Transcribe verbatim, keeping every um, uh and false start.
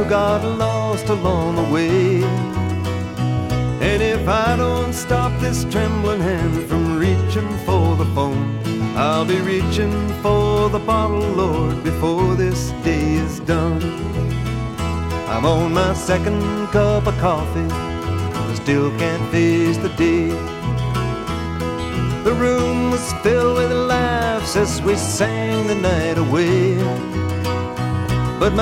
still got lost along the way. And if I don't stop this trembling hand from reaching for the phone, I'll be reaching for the bottle, Lord, before this day is done. I'm on my second cup of coffee, but still can't face the day. The room was filled with laughs as we sang the night away.